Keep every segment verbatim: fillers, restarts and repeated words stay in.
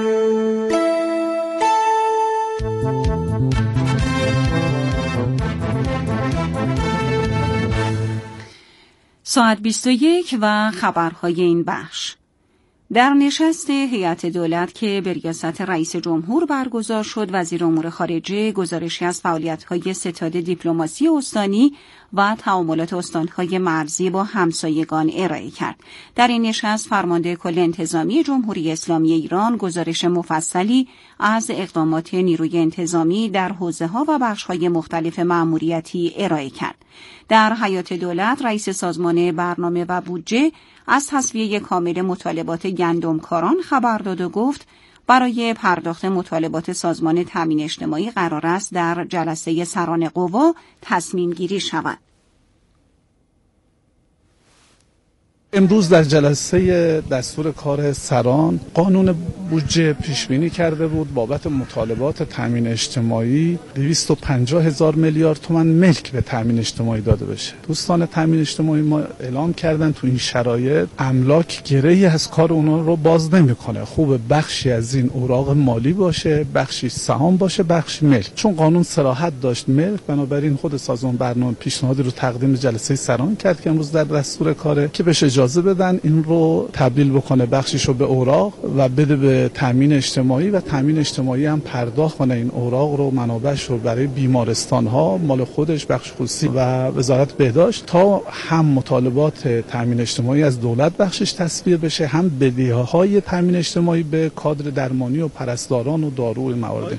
ساعت بیست و یک و خبرهای این بخش. در نشست هیئت دولت که به ریاست رئیس جمهور برگزار شد، وزیر امور خارجه گزارشی از فعالیت‌های ستاد دیپلماسی استانی و تعاملات استان‌های مرزی با همسایگان ارائه کرد. در این نشست فرمانده کل انتظامی جمهوری اسلامی ایران گزارش مفصلی از اقدامات نیروی انتظامی در حوزه‌ها و بخش‌های مختلف مأموریتی ارائه کرد. در هیئت دولت رئیس سازمان برنامه و بودجه از تصفیه کامل مطالبات گندمکاران خبر داد و گفت برای پرداخت مطالبات سازمان تامین اجتماعی قرار است در جلسه سران قوا تصمیم گیری شود. امروز در جلسه دستور کار سران قانون بودجه پیش بینی کرده بود بابت مطالبات تامین اجتماعی دویست و پنجاه هزار میلیارد تومان ملک به تامین اجتماعی داده بشه. دوستان تامین اجتماعی ما اعلام کردن تو این شرایط املاک گره‌ای از کار اونا رو باز نمیکنه. خوب بخشی از این اوراق مالی باشه، بخشی سهام باشه، بخشی ملک. چون قانون صلاحیت داشت ملک، بنابراین خود سازمان برنامه پیشنهادی رو تقدیم جلسه سران کرد که امروز در دستور کاره که بشه اجازه بدن این رو تبدیل بکنه بخشیشو به اوراق و بده به تامین اجتماعی و تامین اجتماعی هم پرداخت کنه این اوراق رو منابعش رو برای بیمارستان ها مال خودش بخش خصوصی و وزارت بهداشت تا هم مطالبات تامین اجتماعی از دولت بخشش تصفیه بشه، هم بدهی‌های تامین اجتماعی به کادر درمانی و پرستاران و دارو موارد.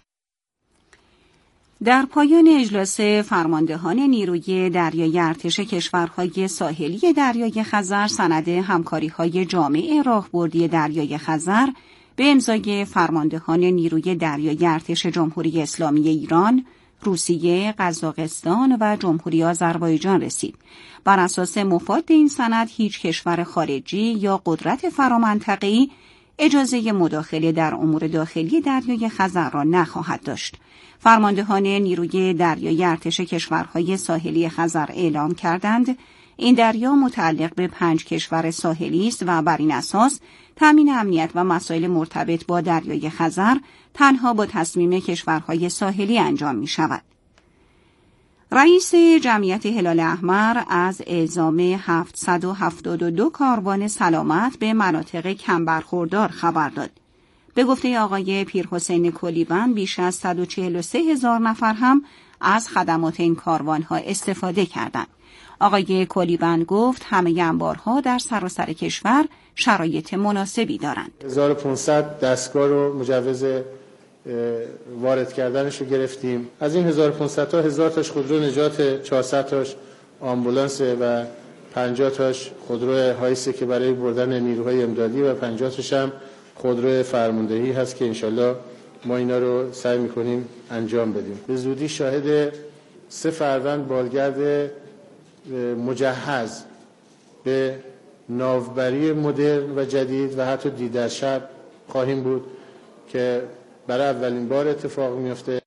در پایان اجلاس فرماندهان نیروی دریایی ارتش کشورهای ساحلی دریای خزر سند همکاری‌های جامع راهبردی دریای خزر به امضای فرماندهان نیروی دریایی ارتش جمهوری اسلامی ایران، روسیه، قزاقستان و جمهوری آذربایجان رسید. بر اساس مفاد این سند هیچ کشور خارجی یا قدرت فرامنطقه‌ای اجازه مداخله در امور داخلی دریای خزر را نخواهد داشت. فرماندهان نیروی دریایی ارتش کشورهای ساحلی خزر اعلام کردند این دریا متعلق به پنج کشور ساحلی است و بر این اساس تامین امنیت و مسائل مرتبط با دریای خزر تنها با تصمیم کشورهای ساحلی انجام می شود. رئیس جمعیت هلال احمر از اعزام هفتصد و هفتاد و دو کاروان سلامت به مناطق کم برخوردار خبر داد. به گفته آقای پیرحسین کلیوان بیش از صد و چهل و سه هزار نفر هم از خدمات این کاروانها استفاده کردند. آقای کلیوان گفت همه انبارها در سراسر کشور شرایط مناسبی دارند. هزار و پانصد دستگاه رو مجوز وارد کردنش رو گرفتیم. از این هزار و پانصد تا هزار تاش خودرو نجات، چهارصد تاش آمبولانس و پنجاه تاش خودرو هایسه که برای بردن نیروهای امدادی و پنجاه تاش هم خودرو فرماندهی هست که انشالله ما اینا رو سعی میکنیم انجام بدیم. به زودی شاهد سه فروند بالگرد مجهز به ناوبری مدرن و جدید و حتی دیگر شب خواهیم بود که برای اولین بار اتفاق میفته.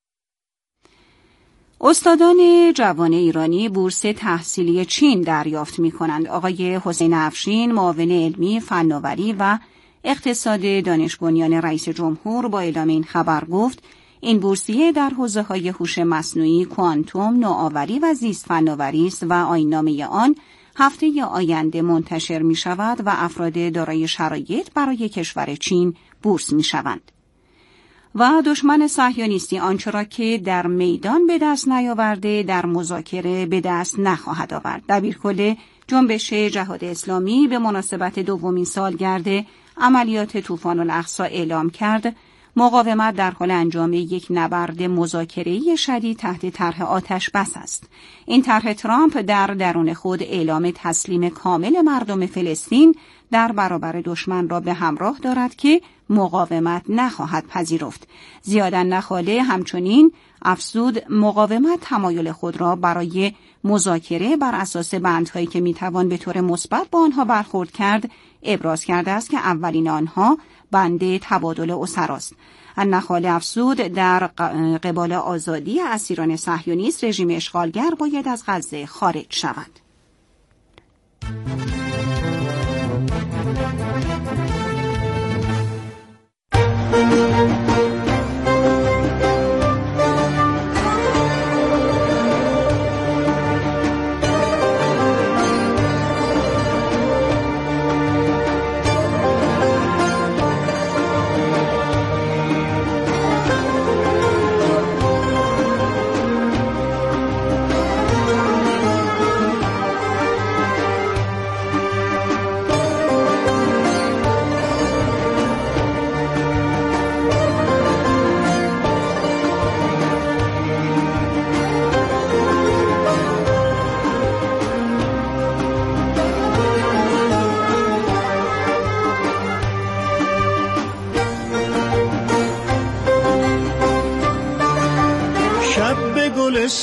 استادان جوان ایرانی بورس تحصیلی چین دریافت می‌کنند. آقای حسین افشین، معاون علمی، فناوری و اقتصاد دانش بنیان رئیس جمهور با اعلام این خبر گفت این بورسیه در حوزه‌های هوش مصنوعی، کوانتوم، نوآوری و زیست فناوری است و آیین‌نامه آن هفته آینده منتشر می‌شود و افراد دارای شرایط برای کشور چین بورس می‌شوند. و دشمن صهیونیستی آنچه را که در میدان به دست نیاورده در مذاکره به دست نخواهد آورد. دبیرکل جنبش جهاد اسلامی به مناسبت دومین سالگرد عملیات طوفان الاقصی اعلام کرد مقاومت در حال انجام یک نبرد مذاکره‌ای شدید تحت طرح آتش بس است. این طرح ترامپ در درون خود اعلام تسلیم کامل مردم فلسطین در برابر دشمن را به همراه دارد که مقاومت نخواهد پذیرفت. زیادا نخاله همچنین افزود مقاومت تمایل خود را برای مذاکره بر اساس بندهایی که میتوان به طور مثبت با آنها برخورد کرد ابراز کرده است که اولین آنها بند تبادل اسراست. النخاله افزود در قبال آزادی اسیران صهیونیست رژیم اشغالگر باید از غزه خارج شود.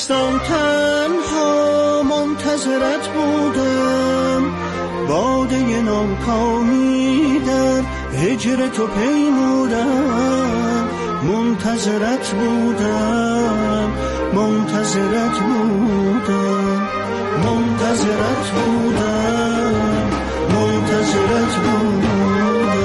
دبستان تنها منتظرت بودم، باده ناکامی در هجر تو پیمودم، منتظرت بودم منتظرت بودم منتظرت بودم منتظرت بودم.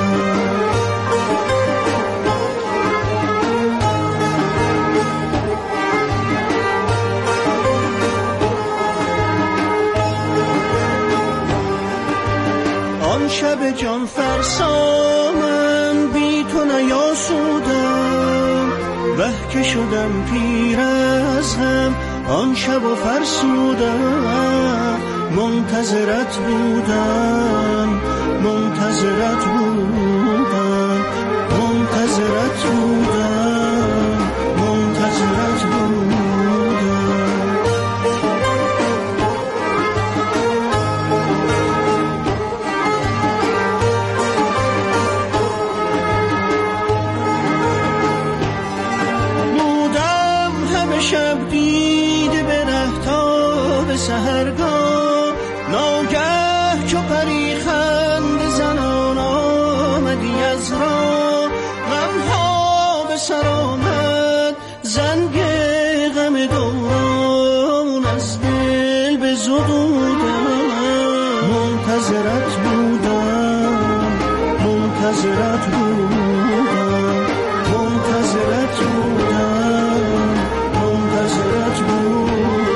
آن شب جان فرسا من بی تو نیاسودم، وه که شدم پیر از هم آن شب و فرسودم، منتظرت بودم منتظرت بودم منتظرت بودم منتظرت بودم. شب دیده به ره تا به سحرگاه، ناگه چو پری خنده زنان آمدی از راه، غمها به سر آمد زنگ غم دوران از دل به زدودم، منتظرت بودم منتظرت بودم منتظرت بودم منتظرت بودم.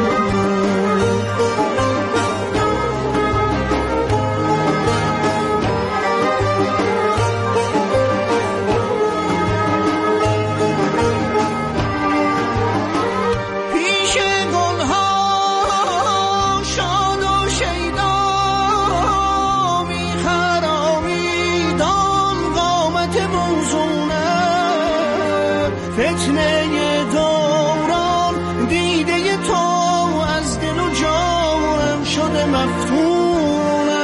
پیش گلها شاد و شیدا می‌خرامید آن قامت موزونه، فتنه دوران دیده تو از دل و جانم شده مفتونه.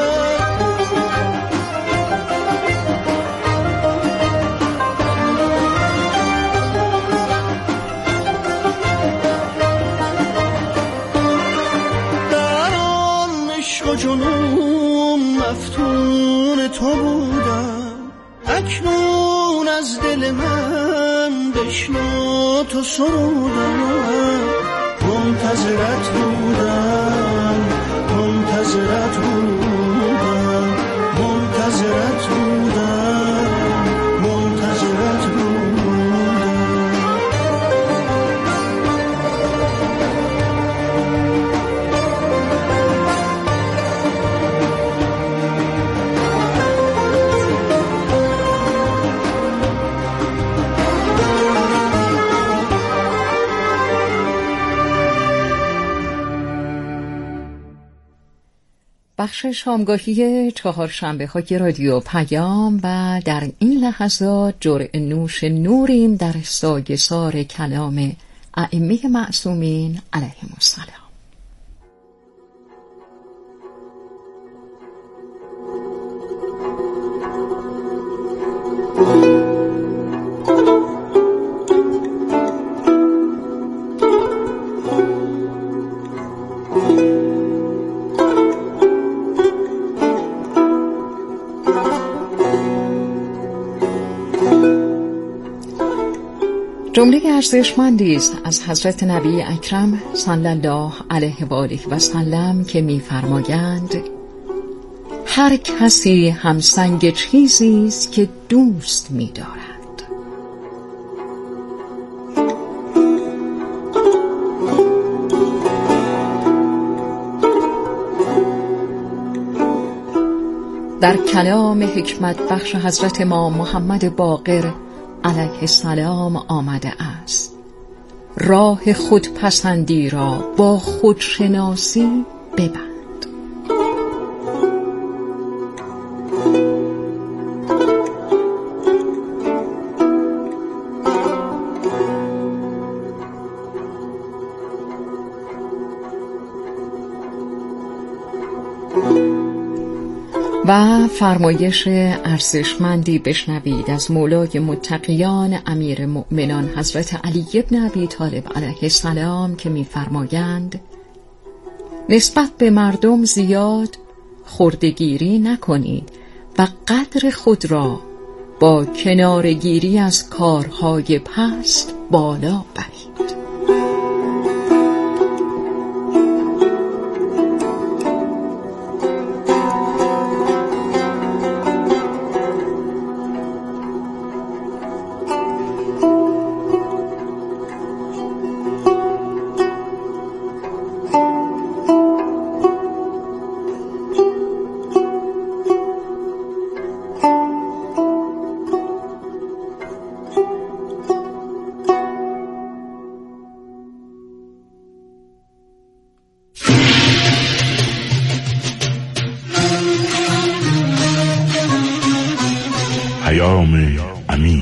در آن عشق و جنون مفتون تو بودم، اکنون از دل من بشنو تو سرودم، منتظرت بودم منتظرت بودم منتظرت بودم منتظرت بودم. بخش شامگاهی چهارشنبه های رادیو پیام و در این لحظات جرعه نوش نوریم در سایه‌سار کلام ائمه معصومین علیهم السلام. جمله ارزشمندی است از حضرت نبی اکرم صلی الله علیه و آله و سلم که می‌فرمایند هر کسی همسنگ چیزی است که دوست می‌دارد. در کلام حکمت بخش حضرت ما محمد باقر علیه السلام آمده است راه خودپسندی را با خودشناسی ببند. و و فرمایش ارزشمندی بشنوید از مولای متقیان امیر مؤمنان حضرت علی بن ابی طالب علیه السلام که می‌فرمایند نسبت به مردم زیاد خردگیری نکنید و قدر خود را با کنارگیری از کارهای پست بالا برید. پیام امیر.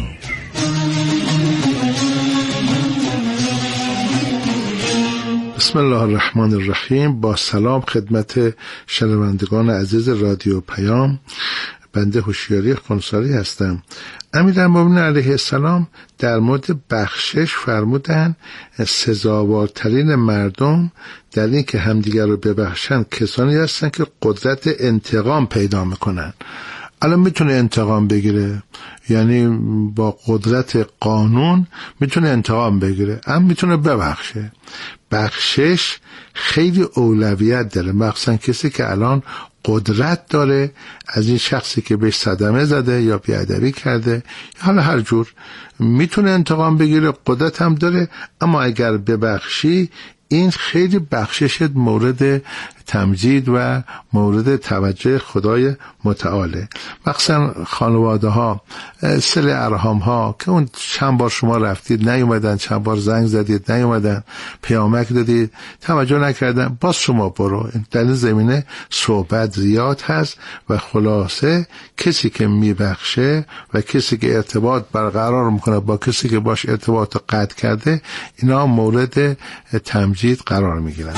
بسم الله الرحمن الرحیم. با سلام خدمت شنوندگان عزیز رادیو پیام، بنده هوشیاری خونساری هستم. امیرالمومنین علیه السلام در مورد بخشش فرمودن سزاوارترین مردم در این که همدیگر رو ببخشن کسانی هستن که قدرت انتقام پیدا میکنن. الان میتونه انتقام بگیره، یعنی با قدرت قانون میتونه انتقام بگیره، هم میتونه ببخشه. بخشش خیلی اولویت داره، مخصوصا کسی که الان قدرت داره از این شخصی که بهش صدمه زده یا بیادبی کرده یا حالا هر جور میتونه انتقام بگیره، قدرت هم داره. اما اگر ببخشی این خیلی بخشش مورد تمجید و مورد توجه خدای متعاله. مخصوصا خانواده ها، صله ارحام ها که اون چند بار شما رفتید نیومدن، چند بار زنگ زدید نیومدن، پیامک دادید توجه نکردن، باز شما برو. در این زمینه صحبت زیاد هست و خلاصه کسی که میبخشه و کسی که ارتباط برقرار میکنه با کسی که باش ارتباط قطع کرده، اینا مورد تمجید قرار میگیرن.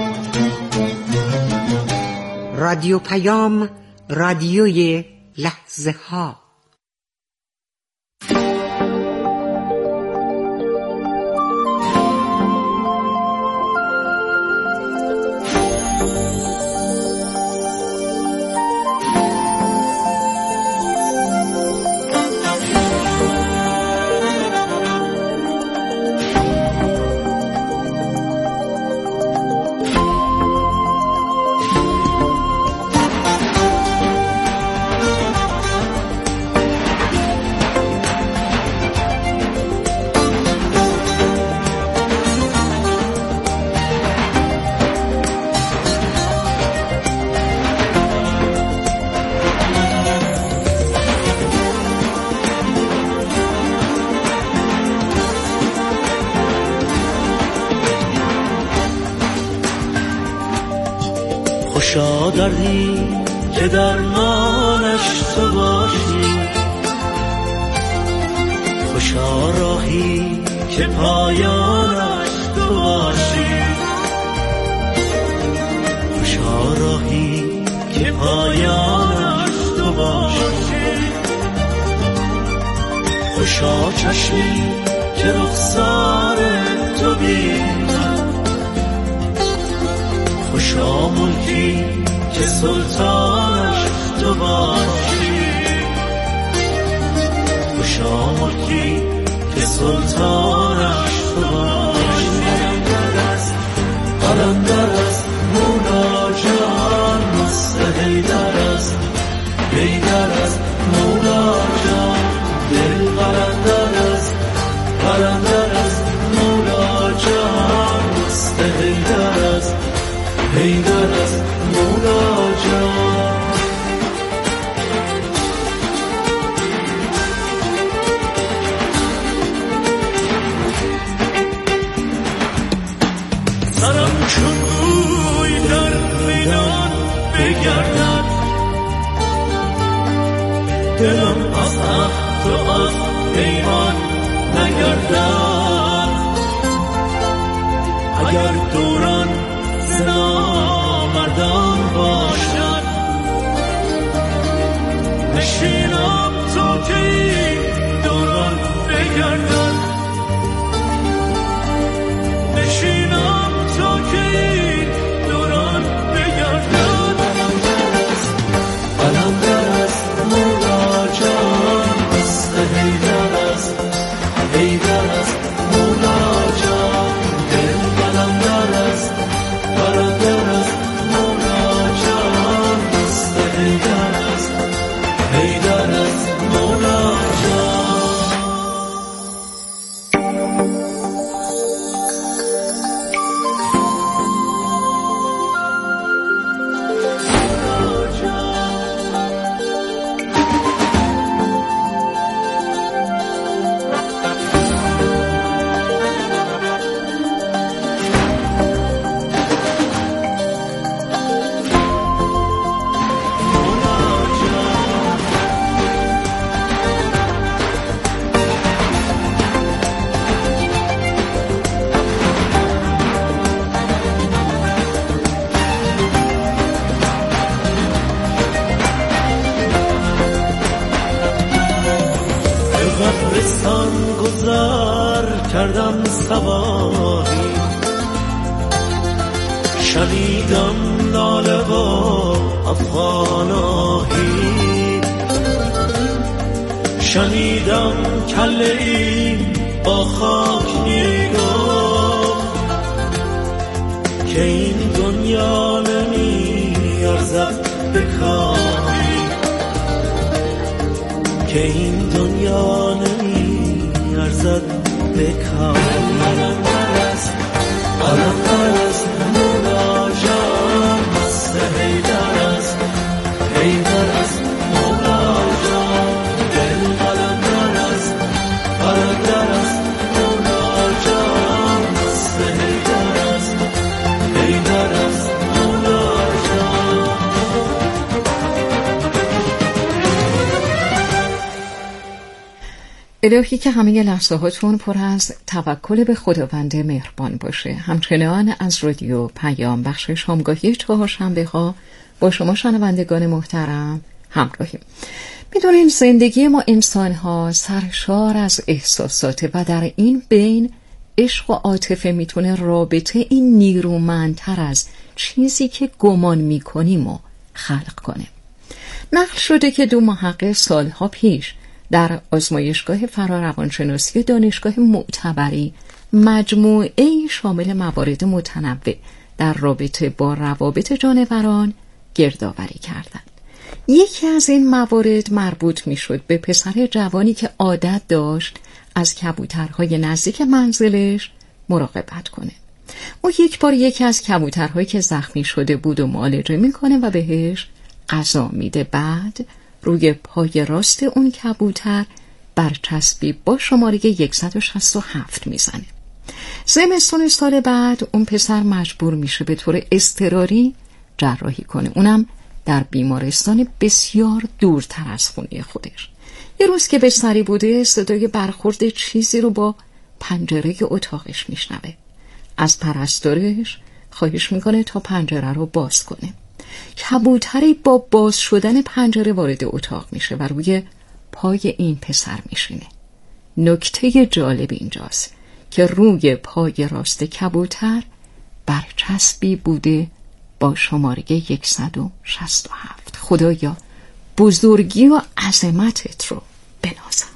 رادیو پیام، رادیوی لحظه ها. خوشا دردی که درمانش تو باشی، خوشا راهی که پایانش تو باشی، خوشا راهی که پایانش تو باشی، خوشا چشمی که رخسار تو بینم، خوشا ملکی که سلطانش تو باشی، خوشا ملکی که سلطانش تو باشی. قلندر است مولا جان، مست حیدر است، حیدر است مولا جان، دل قلندر است، قلندر است مولا جان، مست حیدر است، حیدر است مولا جان. سرم چون گوی در میدان بگردد، دلم از عهد و از پیمان نگردد، اگر دوران زنا مردان باشد، حیدر است، حیدر است مولا جان، دل قلندر است، قلندر است مولا جان، دست حیدر است، حیدر است مولا جان. قبرستان گذر کردم سواری، شنیدم ناله و افغان آهی، شنیدم کله ای با خاک میگفت که این دنیا نمی ارزد به کاری، که این دنیا نمی ارزد به کاری. قلندر است، قلندر است مولا جان، مست حیدر است، حیدر است مولا جان، دل قلندر است، قلندر است مولا جان، مست حیدر است، حیدر است مولا جان. الهی که همه لحظه هاتون پر از توکل به خداوند مهربان باشه. همچنان از رادیو پیام بخش شامگاهی چهارشنبه ها با شما شنوندگان محترم همراهیم. میدونین زندگی ما انسان ها سرشار از احساساته و در این بین عشق و عاطفه میتونه رابطه این نیرومندتر از چیزی که گمان میکنیم و خلق کنه. نقل شده که دو محقق سالها پیش در آزمایشگاه فراروانشناسی دانشگاه معتبری مجموعه شامل موارد متنوع در رابطه با روابط جانوران گردآوری کردند. یکی از این موارد مربوط میشد به پسر جوانی که عادت داشت از کبوترهای نزدیک منزلش مراقبت کنه. او یک بار یکی از کبوترهایی که زخمی شده بود و معالجه میکنه و بهش غذا میده. بعد روی پای راست اون کبوتر برچسبی با شماره صد و شصت و هفت میزنه. زمستون سال بعد اون پسر مجبور میشه به طور اضطراری جراحی کنه، اونم در بیمارستان بسیار دورتر از خونه خودش. یه روز که به سری بوده صدای برخورد چیزی رو با پنجره اتاقش میشنوه. از پرستارش خواهش میکنه تا پنجره رو باز کنه. کبوتری با باز شدن پنجره وارد اتاق میشه و روی پای این پسر میشینه. نکته جالب اینجاست که روی پای راست کبوتر برچسبی بوده با شماره صد و شصت و هفت. خدایا بزرگی و عظمتت رو بنازم.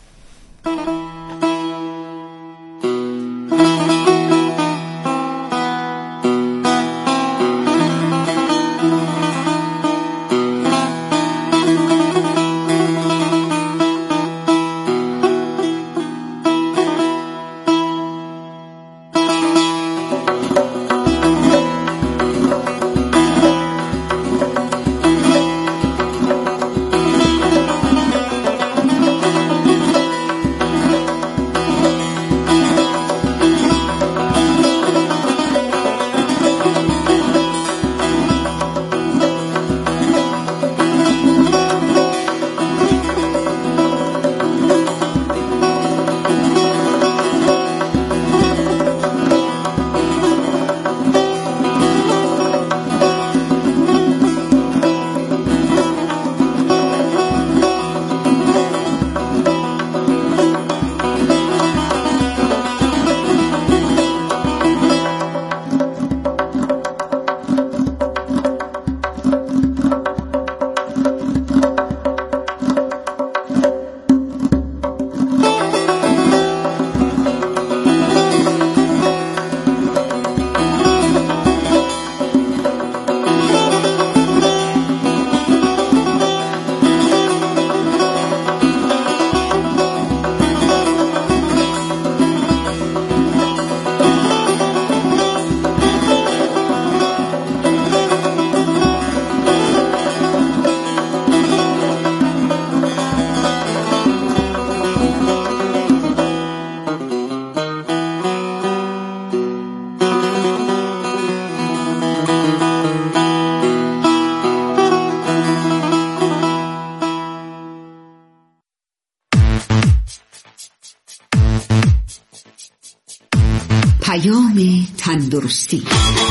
پیام تندرستی.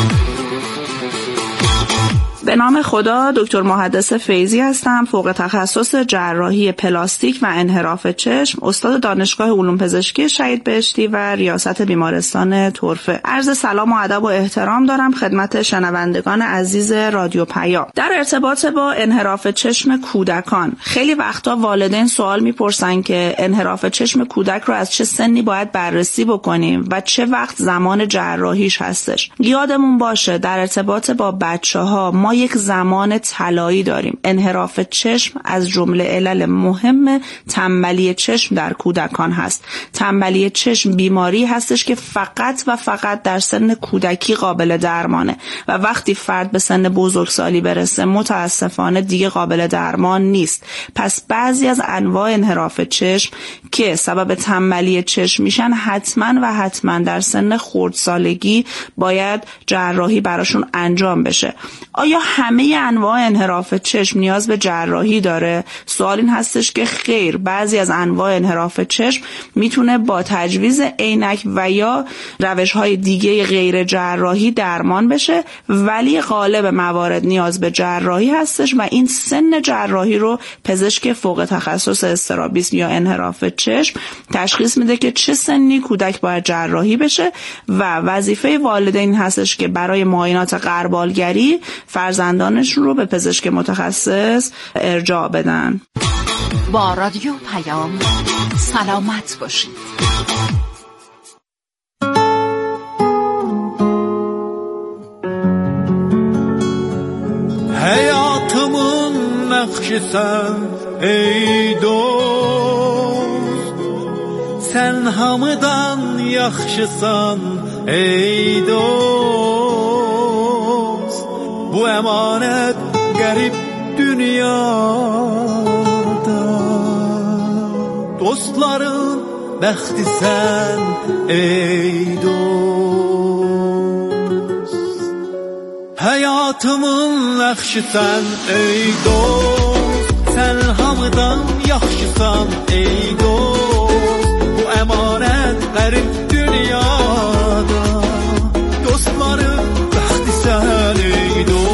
به نام خدا، دکتر محدث فیضی هستم، فوق تخصص جراحی پلاستیک و انحراف چشم، استاد دانشگاه علوم پزشکی شهید بهشتی و ریاست بیمارستان طرفه. عرض سلام و ادب و احترام دارم خدمت شنوندگان عزیز رادیو پیام. در ارتباط با انحراف چشم کودکان، خیلی وقتا والدین سوال میپرسن که انحراف چشم کودک رو از چه سنی باید بررسی بکنیم و چه وقت زمان جراحیش هستش. یادمون باشه در ارتباط با بچه‌ها ما یک زمان طلایی داریم. انحراف چشم از جمله علل مهم تنبلی چشم در کودکان هست. تنبلی چشم بیماری هستش که فقط و فقط در سن کودکی قابل درمانه و وقتی فرد به سن بزرگسالی برسه متاسفانه دیگه قابل درمان نیست. پس بعضی از انواع انحراف چشم که سبب تنبلی چشم میشن حتما و حتما در سن خردسالگی باید جراحی براشون انجام بشه. آیا همه انواع انحراف چشم نیاز به جراحی داره؟ سوال این هستش که خیر، بعضی از انواع انحراف چشم میتونه با تجویز عینک و یا روش‌های دیگه غیر جراحی درمان بشه، ولی غالب موارد نیاز به جراحی هستش و این سن جراحی رو پزشک فوق تخصص استرابیسم یا انحراف چشم تشخیص میده که چه سنی کودک باید جراحی بشه و وظیفه والدین هستش که برای معاینات غربالگری فرزندانشون رو به پزشک متخصص ارجاع بدن. با رادیو پیام سلامت باشید. hayatımın nakşisən ey dost, sen hamıdan yaxşısan ey dost. Bu emanet garip dünyada, dostların bəxtisən ey dost. Hayatımın yaxşısan ey dost, sen hamıdan yaxşısan ey dost. Bu emanet garip dünyada, dostların bəxtisən ey dost.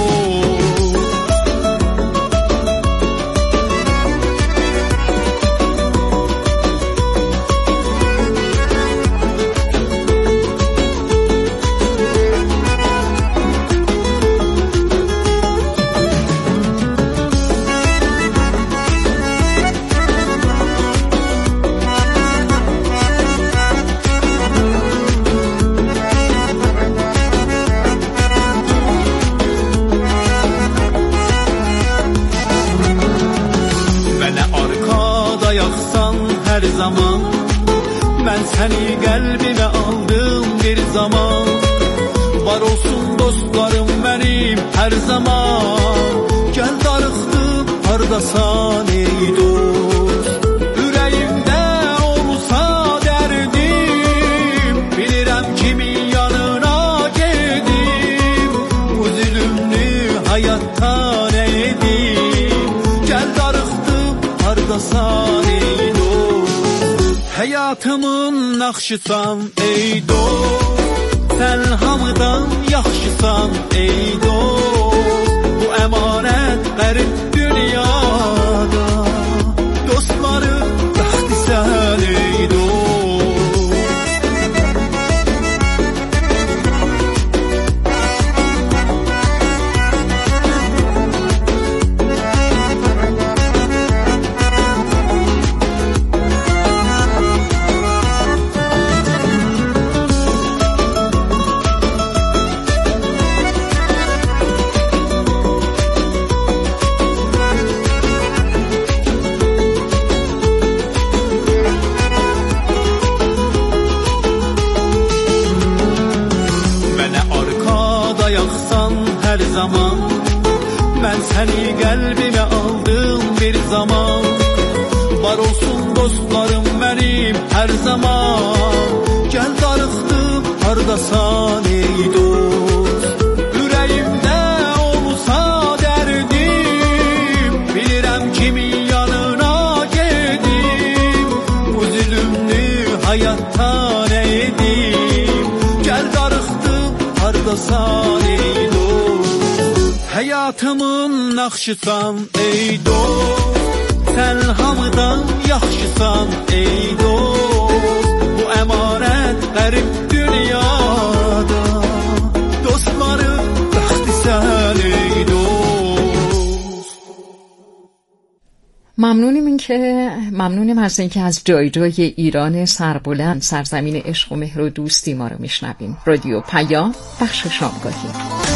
Her zaman ben seni kalbime aldım bir zaman. Var olsun dostlarım benim her zaman. Gel darıxdım hardasan ey dost. Ürəyimdə olsa dərdim, bilirəm kimin yanına gedim. Bu zülümlü hayattan edim. Gel darıxdım hardasan ey dost. Hayatımın nakşısan ey dost, sen hamıdan yaxşısan ey dost. Bu emanet garip dünyada, dostları bəxtisən ey dost. Ben seni kalbime aldım bir zaman. Var olsun dostlarım benim her zaman. Gel darıxdım hardasan ey dost. Ürəyimdə olsa dərdim, bilirəm kimin yanına gedim. Bu zülümlü hayattan edim. Gel hardasan ey dost Həyatımın naxşısan ey dost Sən hamıdan yaxşısan ey dost Bu əmanət qərib dünyada Dostlarım bəxtisən ey dost. ممنونیم این که ممنونیم از اینکه از جای جای ایران سربلند سرزمین عشق و مهر و دوستی ما رو میشنویم. رادیو پیام بخش شامگاهی.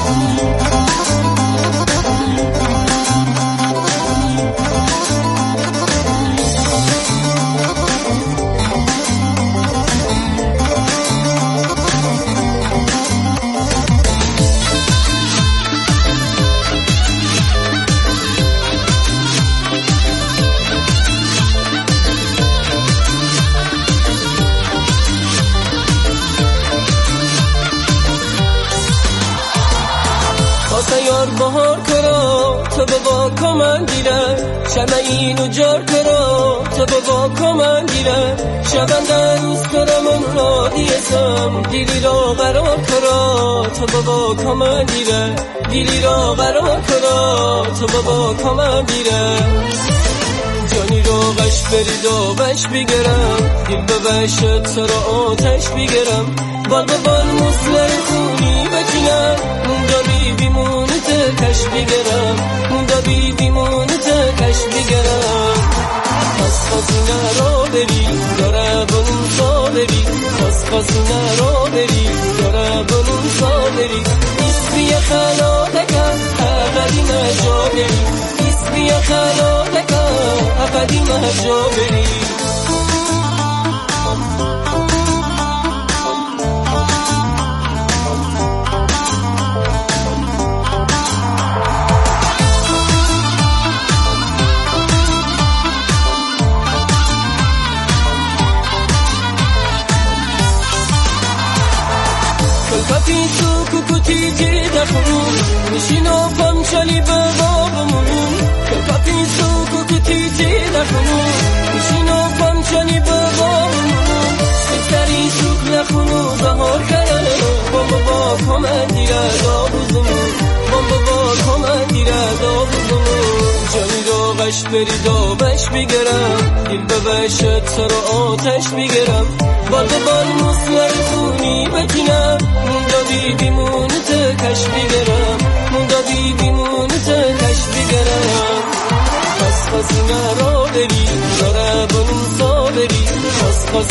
بهار کرا تو بابا کمن گیره شمه اینو جار کرا تو بابا کمن گیره شبنده روز کرم اون را دیسم دیلی را قرار کرا تو بابا کمن گیره دیلی را قرار کرا تو بابا کمن گیره جانی رو غش برید و بش بگرم دل به بشت سر آتش بگرم بال به بال مسلر خونی بچینم موندا بی بیمونه تکش بگرم موندا بی بیمونه تکش بگرم پس خازونه را بری داره بنون صابری پس خازونه را بری داره بنون صابری اسمی خلا دکم اقلی مجا بری اسمی خلا دکم اقلی مجا بری کلکتی تو کوکوتی جی دخون میشینو پامچالی به بابمون کلکتی تو کوکوتی جی دخون میشینو پامچالی به بابمون سری سوک نخونو بهار کرده بام بابا کمن دیره دابوزمون بام بابا کمن دیره دابوزمون جانی رو غش برید و بش بگرم دل به بشت سر آتش بگرم بال به بال مسلر خونی بکنم موندا بی بیمونه تکش بگرم موندا بی بیمونه تکش بگرم پس خازونه را بری داره بنون صابری پس